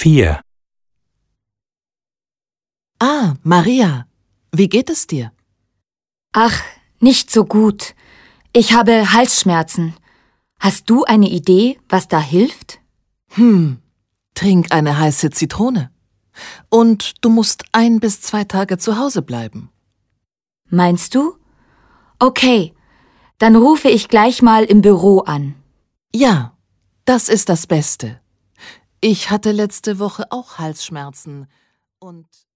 4. Ah, Maria, wie geht es dir? Ach, nicht so gut. Ich habe Halsschmerzen. Hast du eine Idee, was da hilft? Trink eine heiße Zitrone. Und du musst 1 bis 2 Tage zu Hause bleiben. Meinst du? Okay, dann rufe ich gleich mal im Büro an. Ja, das ist das Beste. Ich hatte letzte Woche auch Halsschmerzen und